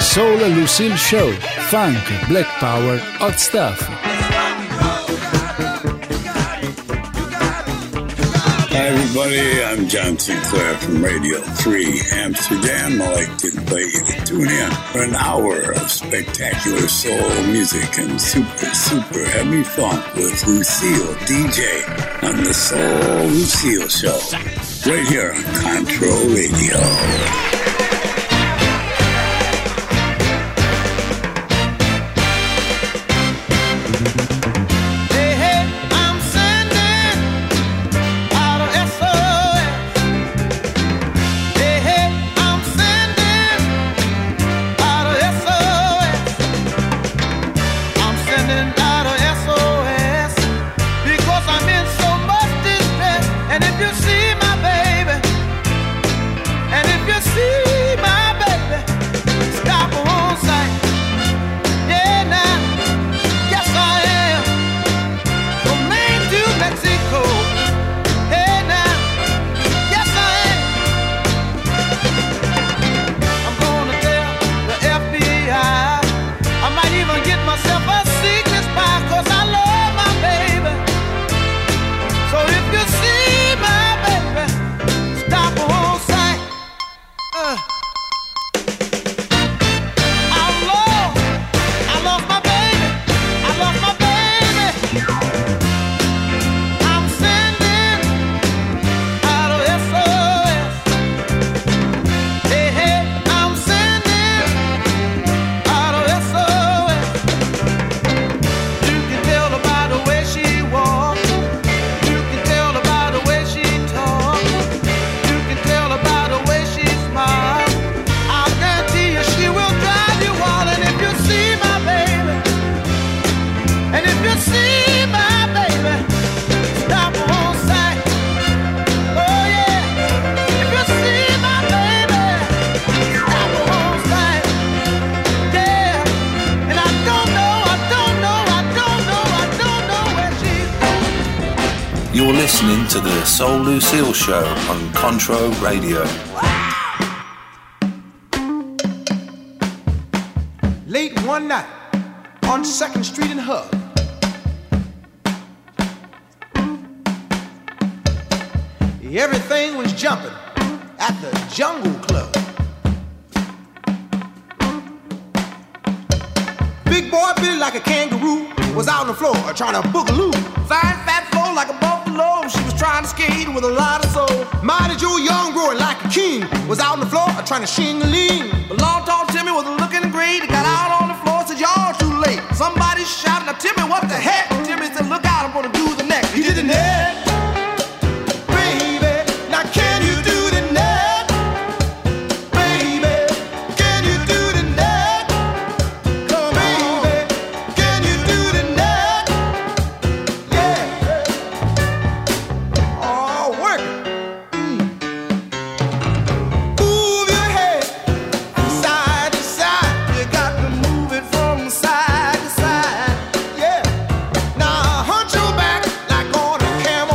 Soul Lucille Show, funk, black power, hot stuff. Hi everybody, I'm John Sinclair from Radio 3 Amsterdam. I'd like to invite you to tune in for an hour of spectacular soul music and super heavy funk with Lucille DJ on the Soul Lucille Show, right here on Control Radio. You're listening to the Soul Lucille Show on Contro Radio. Late one night on 2nd Street in Hub, everything was jumping at the Jungle Club. Big boy Billy like a kangaroo was out on the floor trying to boogaloo. Fine fat floor like a buffalo, she was trying to skate with a lot of soul. Mighty Joe Young growing like a king was out on the floor trying to shing-a-ling. But Long Tall Timmy was looking great. He got out on the floor, said y'all too late. Somebody shouting, now Timmy, what the heck? Timmy said, look out, I'm gonna do the next. He did the next. Baby, now can you do the next? Baby, can you do the next? Come on, baby, can you do the next? Yeah. Oh, work it. Move your head from side to side. You got to move it from side to side. Yeah. Now hunch your back like on a camel.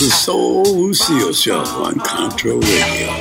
the Soul Lucille Show on Contra Radio.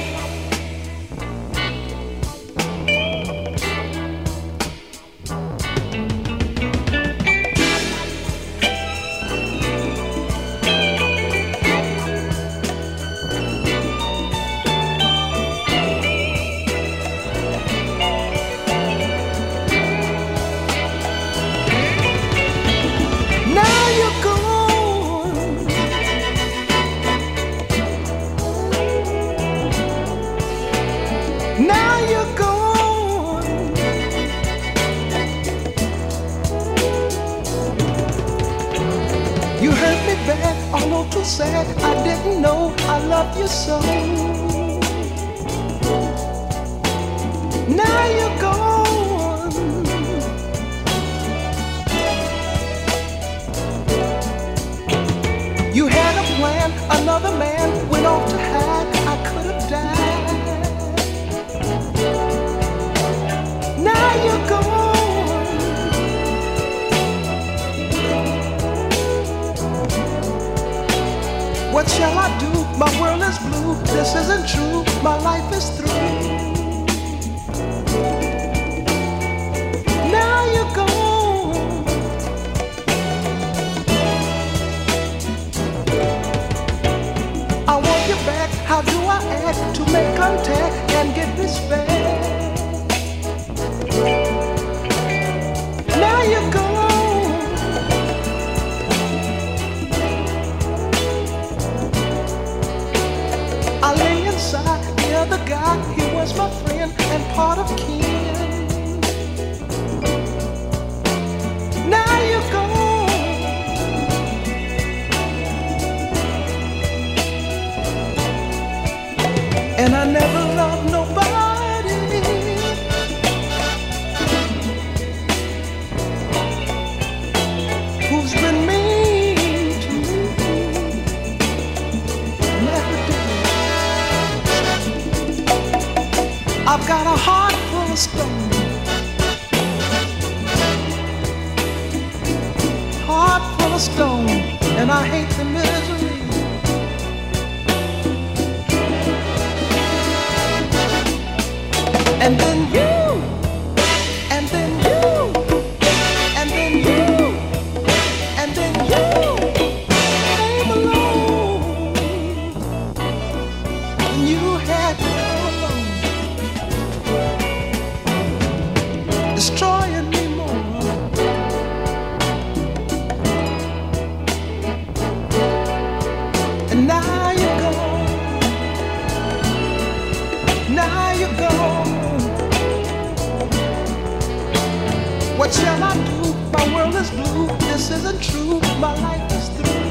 What shall I do? My world is blue. This isn't true. My life is through. Now you're gone. I want you back. How do I act to make contact and get respect? Now you're gone. I lay inside the other guy, he was my friend and part of kin. Now you're gone. And I never loved nobody who's been mean to me. Never did. I've got a heart full of stone, heart full of stone, and I hate the misery. And then you, and then you, and then you, and then you came along, and you had to come along, destroying me more. And now you're gone, now you're gone. What shall I do? My world is blue. This isn't true. My life is through.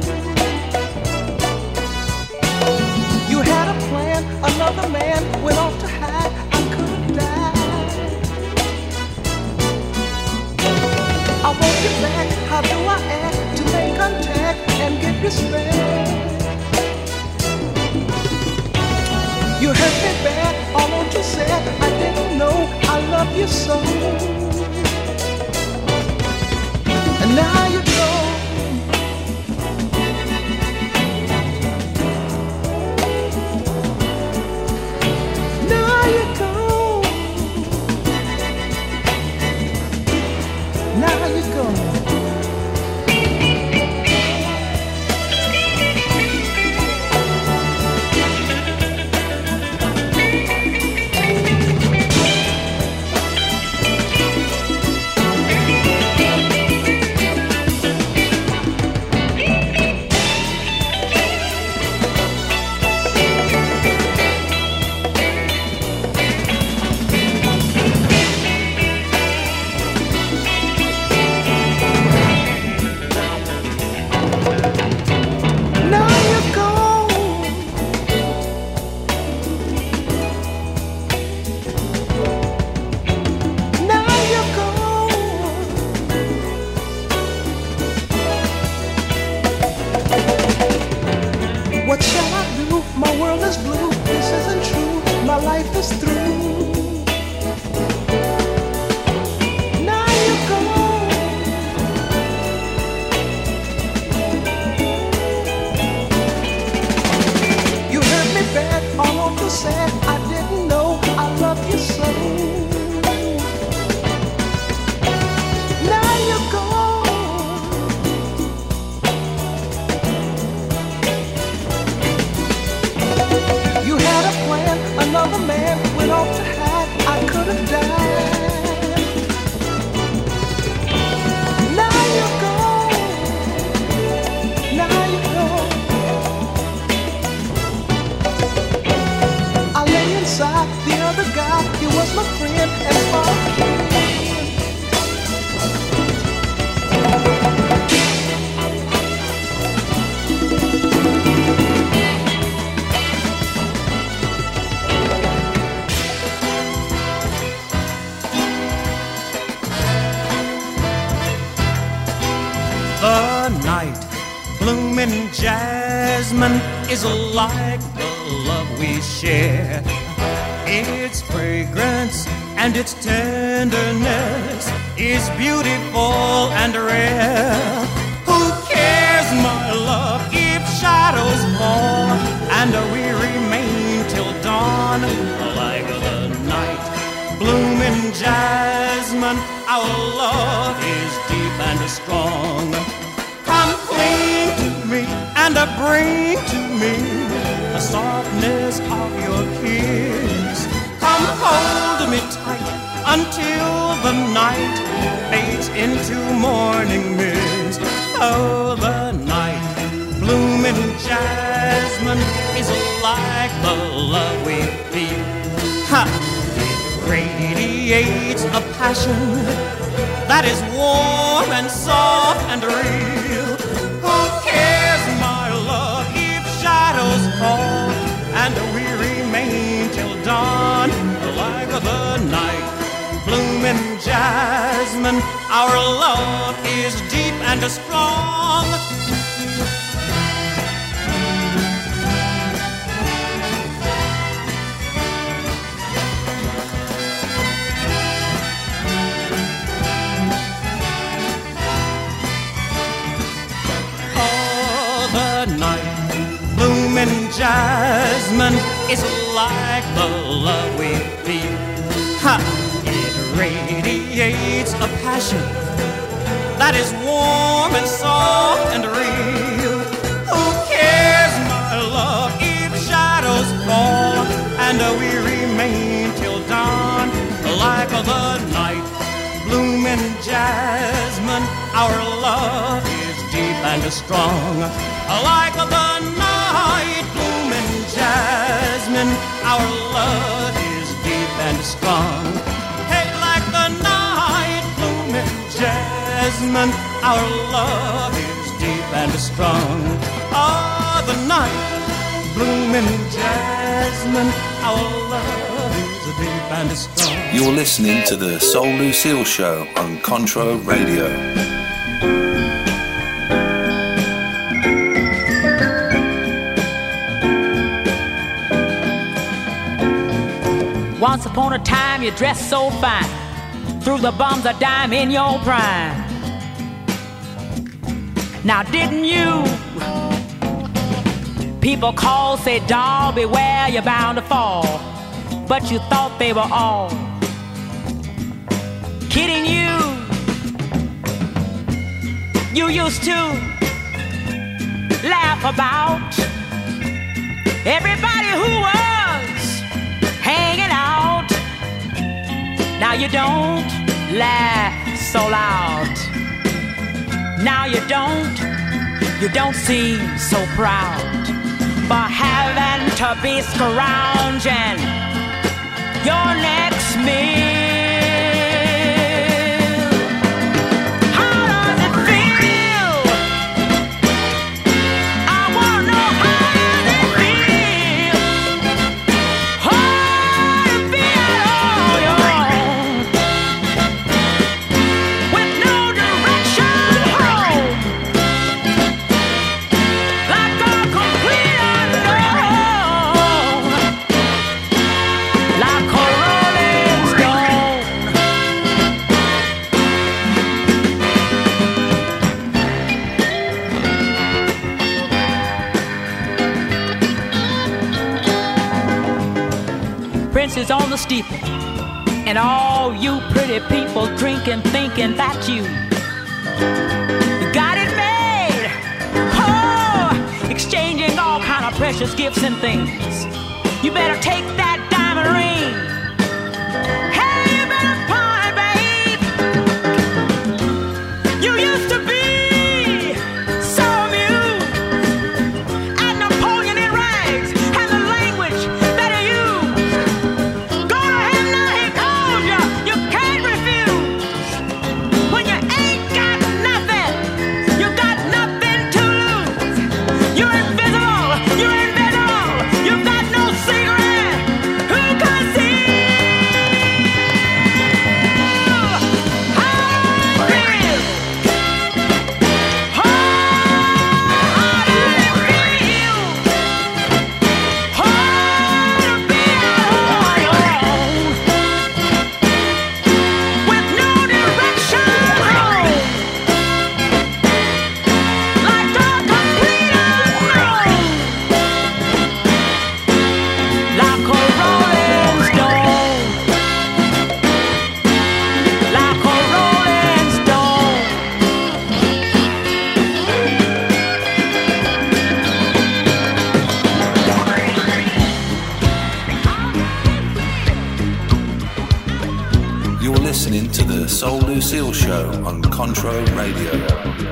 You had a plan. Another man went off to hide. I could have died. I want you back. How do I act to make contact and get respect? You hurt me bad. All what you said, I didn't know I love you so. And now you're gone. Now you're gone. Now you're gone. Blooming jasmine is like the love we share. Its fragrance and its tenderness is beautiful and rare. Who cares, my love, if shadows fall and we remain till dawn? Like the night blooming jasmine, our love is deep and strong. Come cling to me and bring to me the softness of your kiss. Come hold me tight until the night fades into morning mist. Oh, the night blooming jasmine is like the love we feel. Ha! It radiates a passion that is warm and soft and real. Who cares, my love, if shadows fall and we remain till dawn? Like the night blooming jasmine, our love is deep and strong. Jasmine is like the love we feel. Ha! It radiates a passion that is warm and soft and real. Who cares, my love, if shadows fall and we remain till dawn? Like the night blooming jasmine, our love is deep and strong. Like the night blooming jasmine, our love is deep and strong. Hey, like the night blooming jasmine, our love is deep and strong. Ah, the night blooming jasmine, our love is deep and strong. You're listening to the Soul Lucille Show on Contro Radio. Once upon a time you dressed so fine, threw the bums a dime in your prime. Now didn't you? People call, say, doll, beware, you're bound to fall. But you thought they were all kidding you. You used to laugh about everybody who was hanging out. Now you don't laugh so loud. Now you don't seem so proud for having to be scrounging your next meal. How does it feel? I wanna know, how does it feel? Oh, to be on your own with no direction home, like a complete unknown, like a rolling stone. Princes on the steeple, and all you pretty people drinking, thinking that you got it made. Oh, exchanging all kind of precious gifts and things. You better take that diamond ring. Hey, you better pawn it, babe. You used to be so amused at Napoleon in rags and the language that he used. Go to him now, he calls you. You can't refuse. When you ain't got nothing, you got nothing to lose. You're invisible. You're invisible. You've got no cigarette. the Soul Lucille Show on Contro Radio.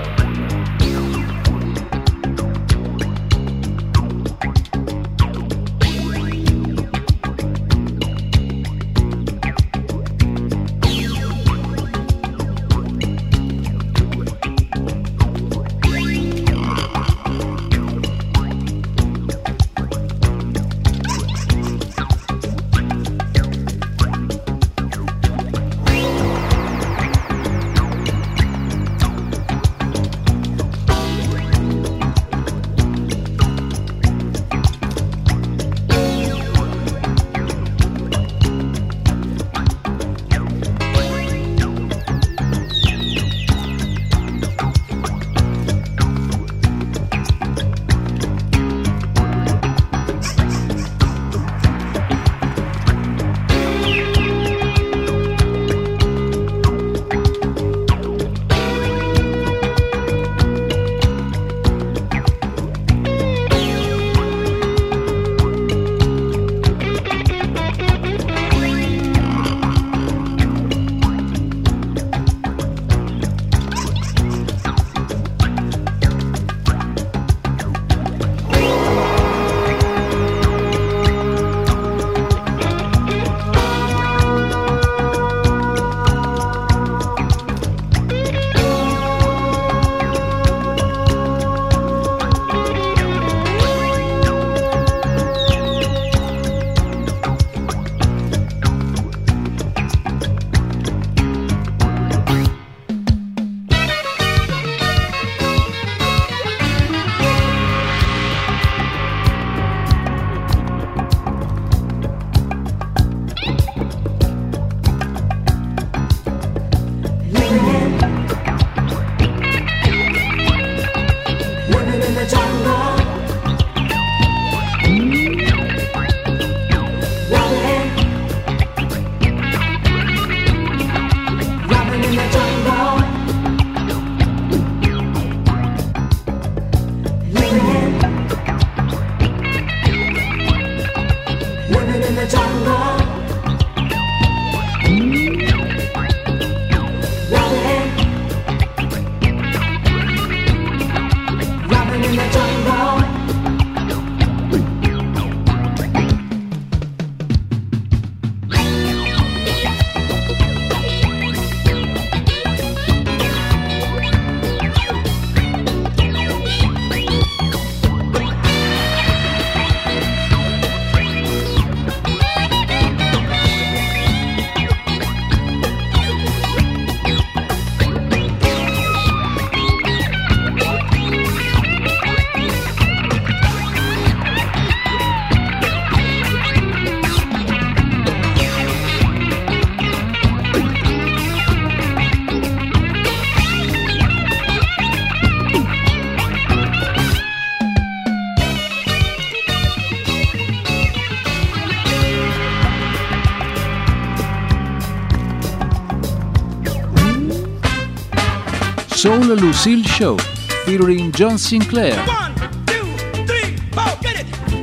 Soul Lucille Show, featuring John Sinclair. 1, 2, 3, 4, get it!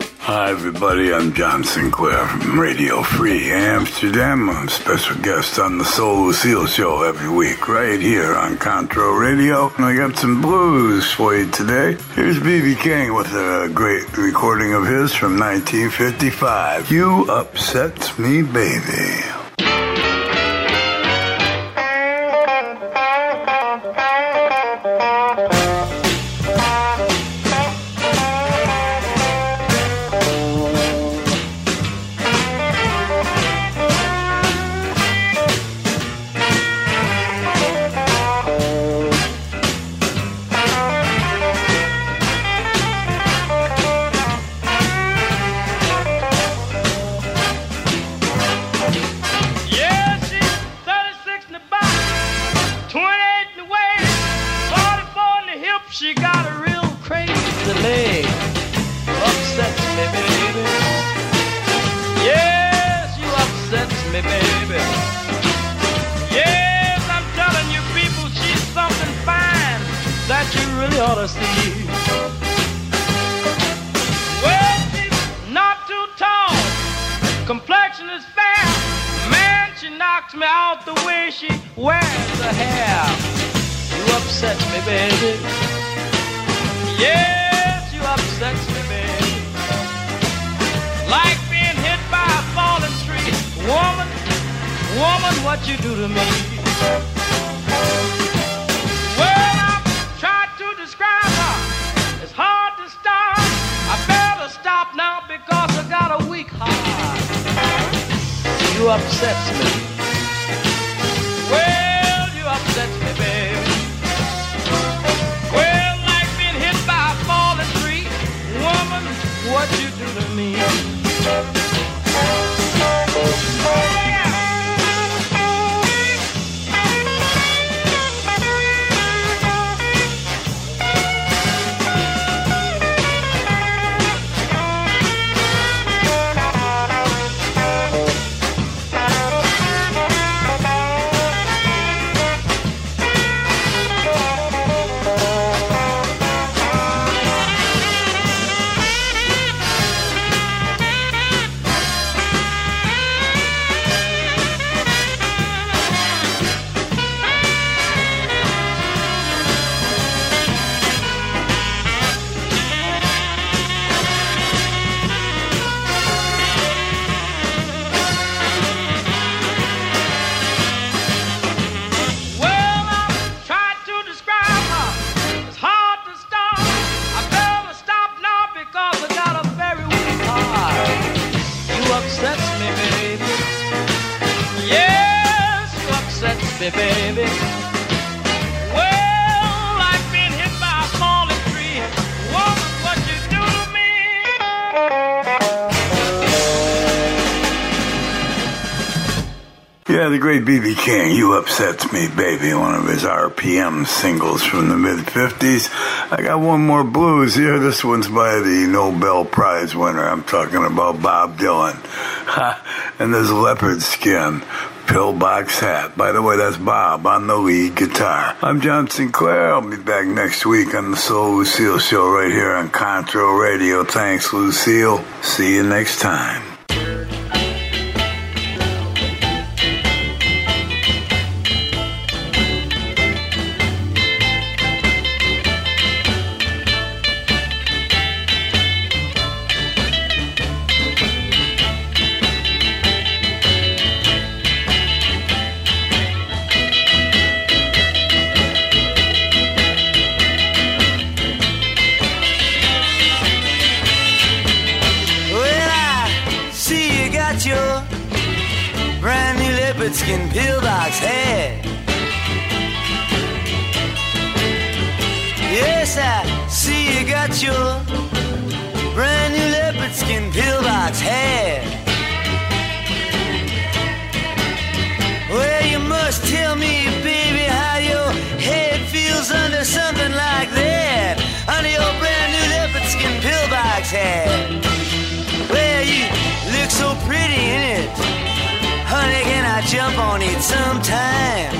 Hi everybody, I'm John Sinclair from Radio Free Amsterdam. I'm a special guest on the Soul Lucille Show every week, right here on Contro Radio. And I got some blues for you today. Here's B.B. King with a great recording of his from 1955. You Upset Me Baby. Complexion is fair, man, she knock knocks me out the way she wears her hair. You upsets me, baby. Yes, you upsets me, baby. Like being hit by a falling tree. Woman, woman, what you do to me? Well, I've tried to describe her. It's hard to start. I better stop now because I got a weak heart. You upsets me. Well, you upsets me, baby. Well, like being hit by a falling tree. Woman, what you do to me? Baby, well, I've been hit by a falling tree. Woman, what you do to me? Yeah, the great B.B. King, You Upsets Me, Baby, one of his RPM singles from the mid-50s. I got one more blues here. This one's by the Nobel Prize winner. I'm talking about Bob Dylan. And this leopard skin pillbox hat. By the way, that's Bob on the lead guitar. I'm John Sinclair. I'll be back next week on the Soul Lucille Show right here on Contro Radio. Thanks, Lucille. See you next time. Skin pillbox hat. Yes, I see you got your brand new leopard skin pillbox hat. Well, you must tell me, baby, how your head feels under something like that, under your brand new leopard skin pillbox hat. Well, you look so pretty in it. Honey, can I jump on it sometime?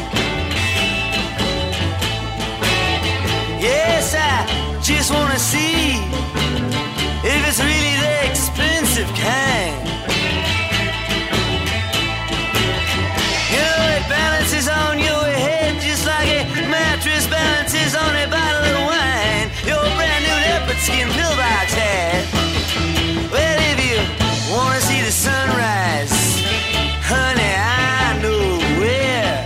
Yes, I just wanna see if it's really the expensive kind. You know, it balances on your head just like a mattress balances on a bottle of wine. Your brand new leopard skin pillbox hat. Well, if you wanna see the sunrise, honey, I know where.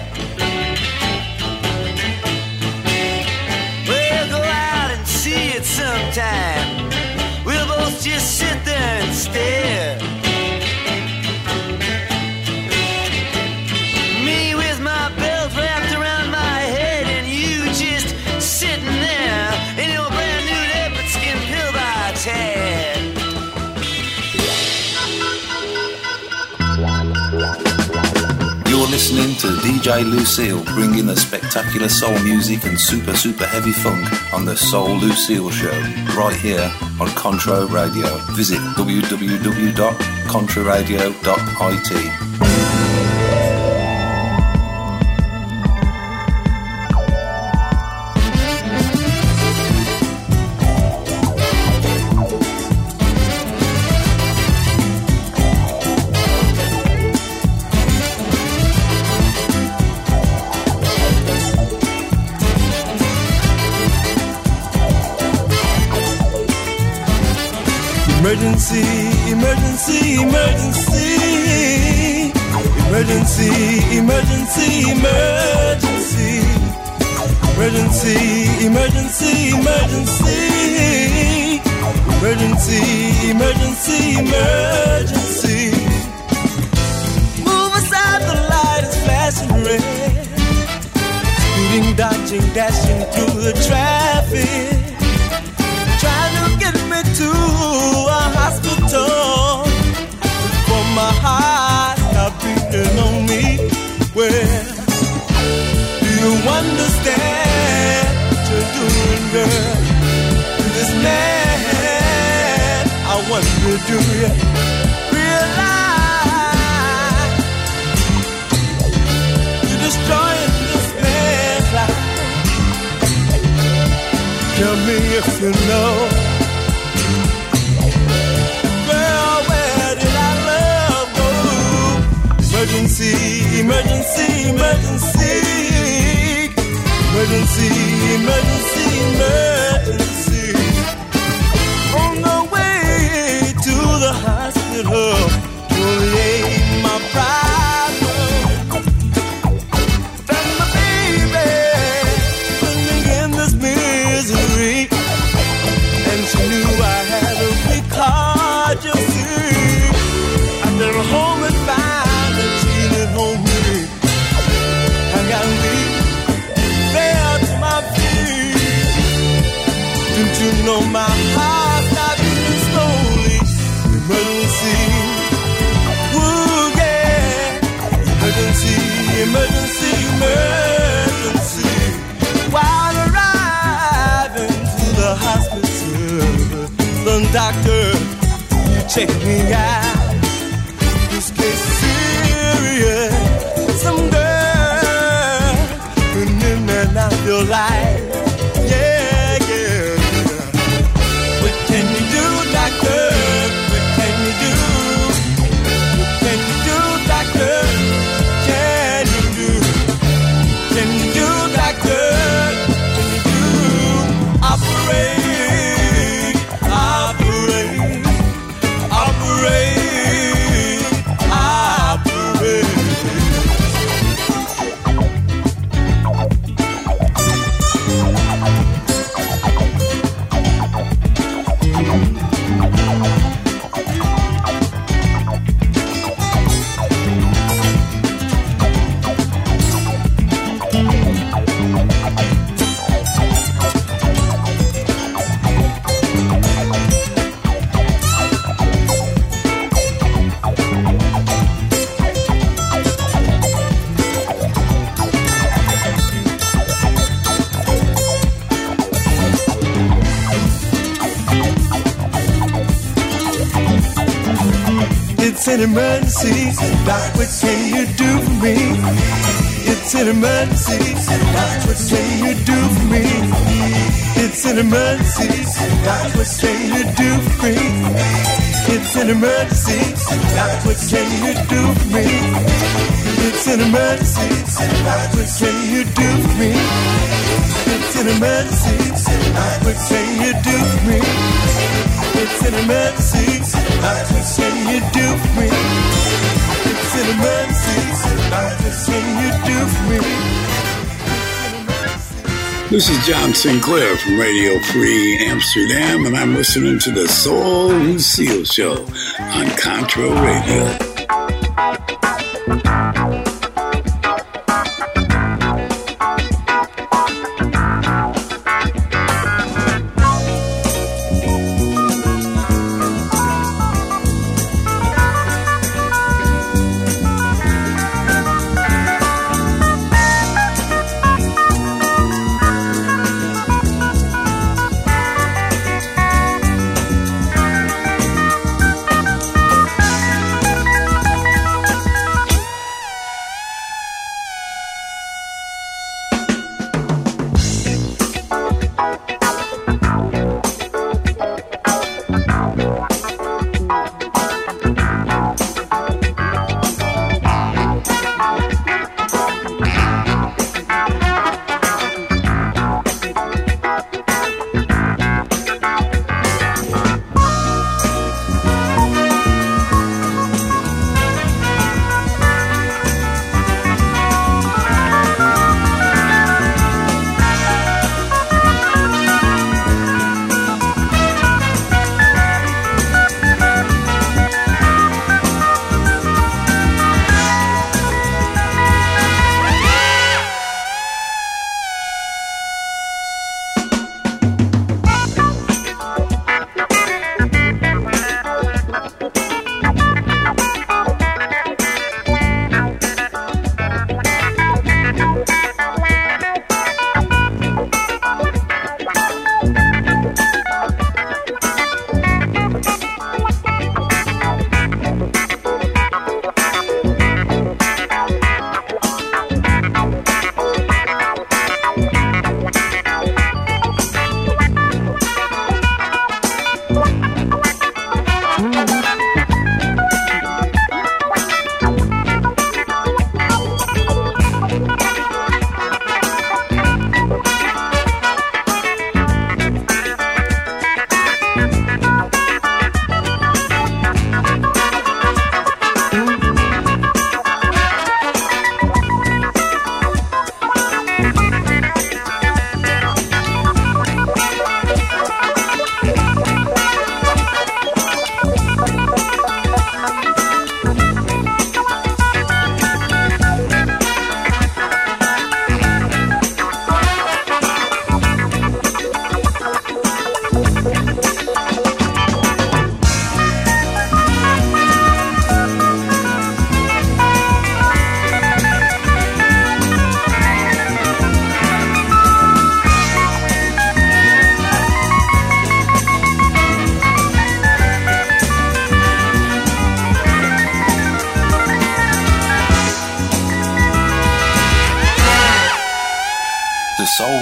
We'll go out and see it sometime. We'll both just sit there and stare. Me with my belt wrapped around my head, and you just sitting there in your brand new leopard skin pillbox hat. You're listening to DJ Lucille, bringing the spectacular soul music and super heavy funk on the Soul Lucille Show, right here on Contro Radio. Visit www.controradio.it. Emergency, emergency, emergency. Emergency, emergency, emergency. Emergency, emergency, emergency. Emergency, emergency, emergency. Move aside, the light is flashing red. Speeding, dodging, dashing through the traffic. Trying to get me to a hospital before my heart stopped beating on me. Well, do you understand what you're doing, girl? This man, I wonder, do you realize you're destroying this man's life? Tell me if you know. Girl, where did our love go? Emergency, emergency, emergency. Emergency, emergency, emergency. On the way to the hospital to alleviate my problem. Then my baby put me in this misery, and she knew I had a weak heart, you see. I got home and found that she didn't hold me. I got weak, fell to my feet. Didn't you know my heart stopped beating slowly? Emergency, ooh yeah. Emergency, emergency, emergency. While arriving to the hospital, the doctor, you checked me out. This case is serious. Some girl been in and out your life. Yeah, yeah. What can you do, doctor? What can you do? What can you do, doctor? Can you do? Can you do, doctor? Can you do? Operate, operate, operate, operate. It's an emergency, Doc, what can you do for me? It's an emergency, Doc, what can you do for me? It's an emergency, Doc, what can you do for me? It's an emergency, Doc, what can you do for me? It's an emergency, Doc, what can you do for me? It's an emergency, Doc, what can you do for me? It's an emergency, Doc, what can you do for me? It's an emergency, Doc, what can you do for me? This is John Sinclair from Radio Free Amsterdam, and I'm listening to the Soul Lucille Show on Contra Radio.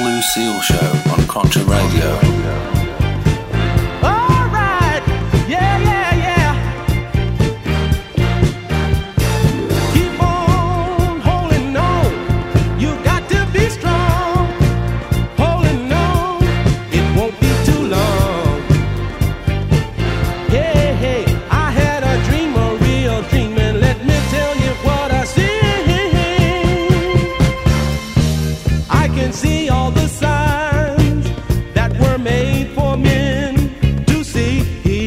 Lucille Show on Contra Radio. See all the signs that were made for men to see,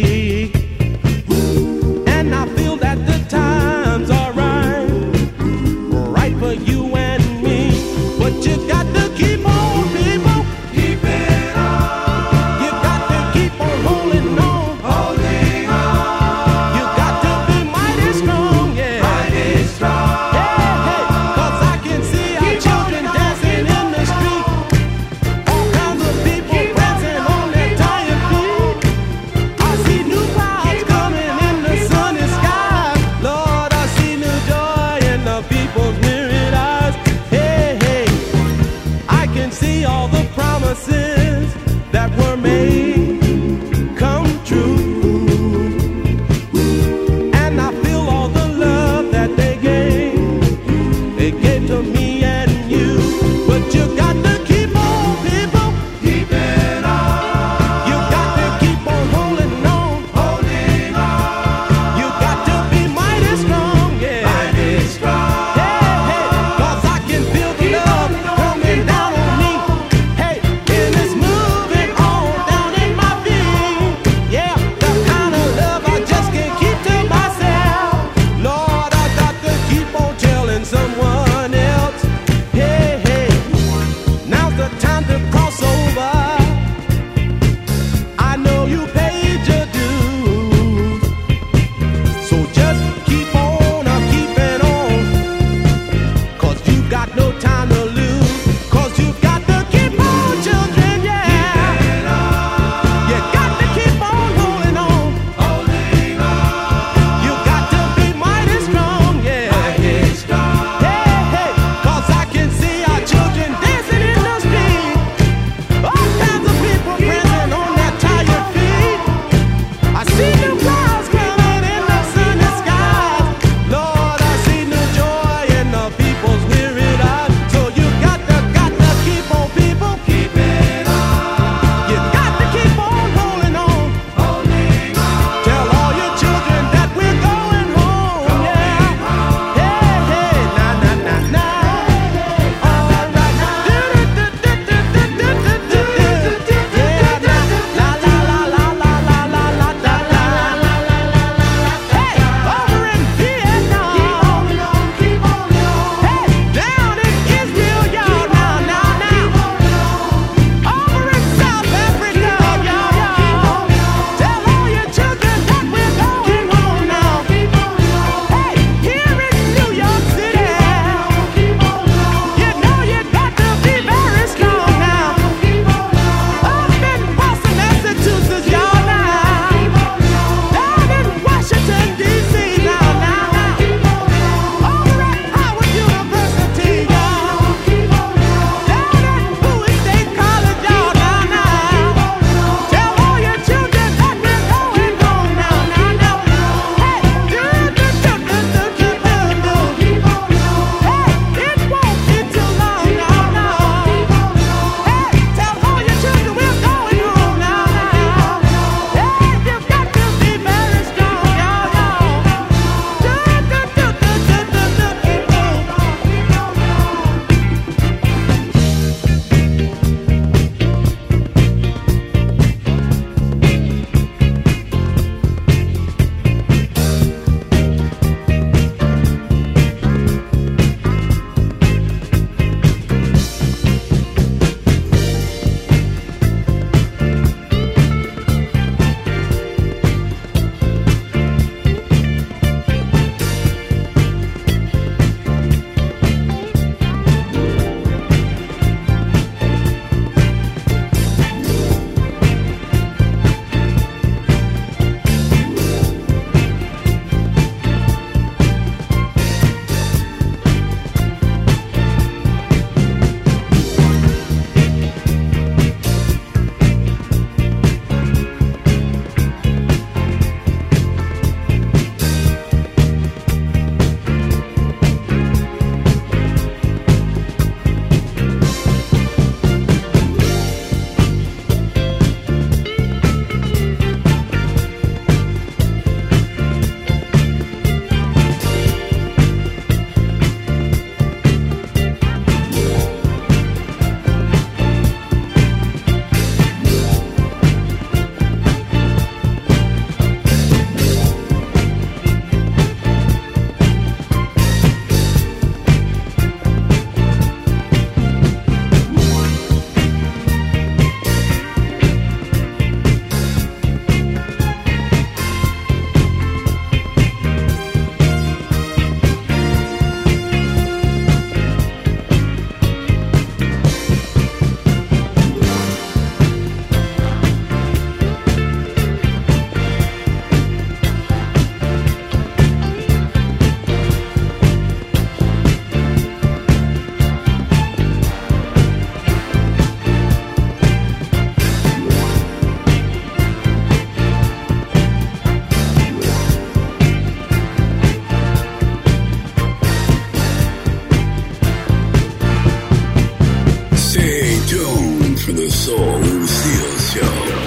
and I feel that the times are right for you and me, but you got to keep on, people, keep it on. You got to keep on holding on, holding on. You got to be mighty strong, yeah, mighty strong. Hey, hey, 'cause I can see our children dancing in the street. All kinds of people prancing on their tired feet. I see new clouds coming in the sunny sky. Lord, I see new joy in the people's myriad eyes. Hey, hey, I can see all the promises that were made come true. And I feel all the love that they gave to me and you. But you got to keep on, people, keep it on. You got to keep on holding on, holding on. You got to be mighty strong, yeah, mighty strong. Hey, hey, 'cause I can feel the love coming down on me. Hey, and it's moving on down in my feet. Yeah, the kind of love I just can't keep to myself. Lord, I got to keep on telling someone else. Hey, hey, now's the time to cross over. I know you paid your dues, so just keep on keeping on, 'cause you got no time to lose, 'cause you got to keep on, children, yeah. You got to keep on holding on, holding on. You got to be mighty strong, yeah, mighty strong. Hey, hey, 'cause I can see our children dancing in the street. Soul Lucille Show.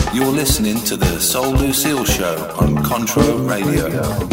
You're listening to the Soul Lucille Show on Contro Radio.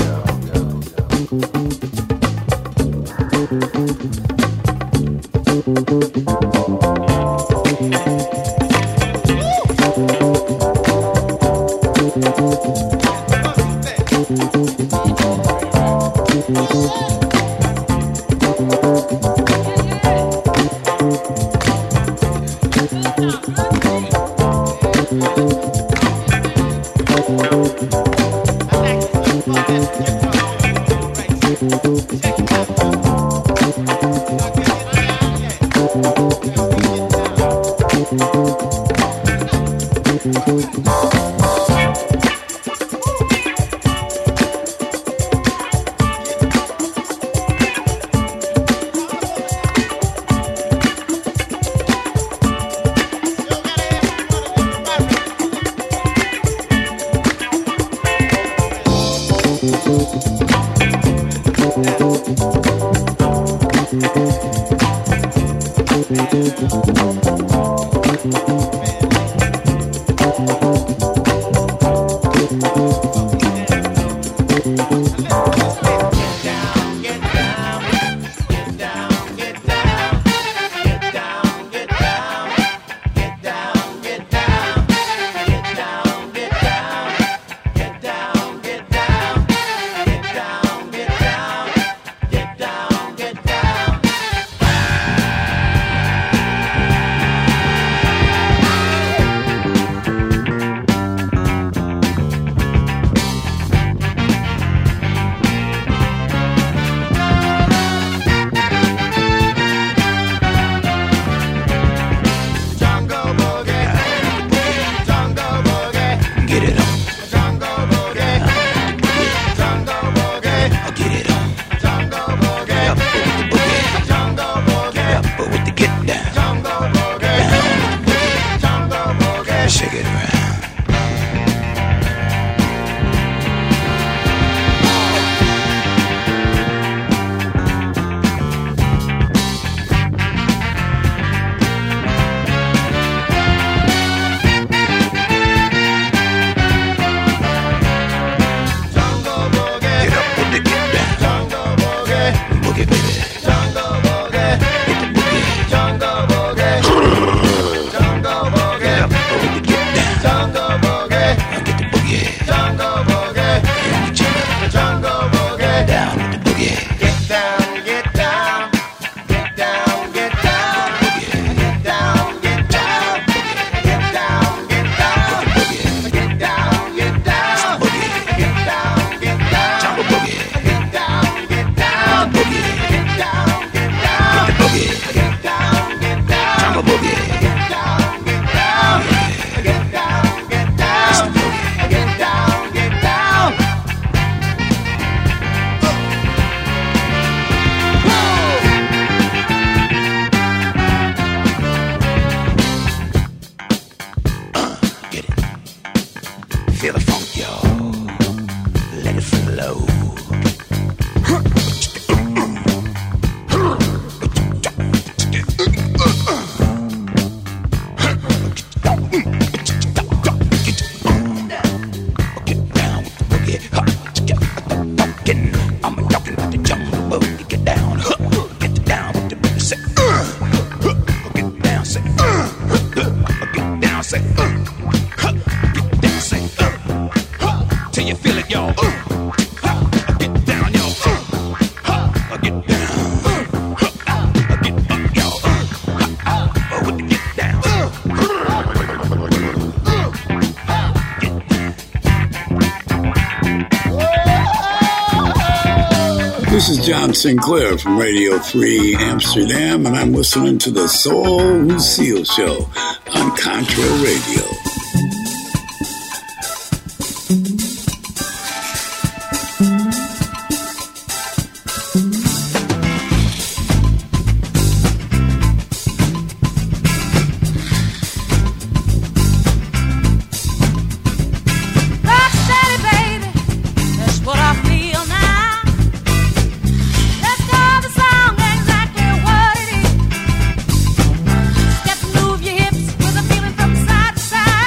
This is John Sinclair from Radio Free Amsterdam, and I'm listening to the Soul Lucille Show on Contra Radio. Step, move your hips with a feeling from side to side.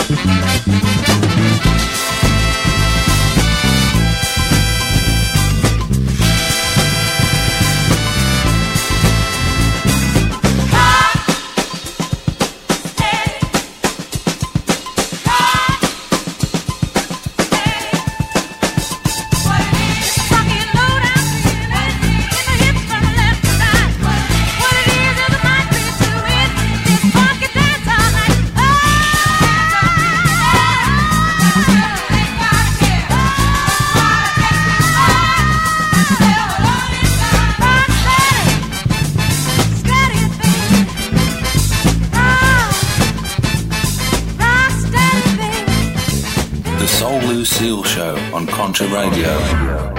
Lucille Show on Contra Radio.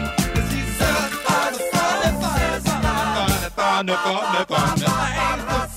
Thunder.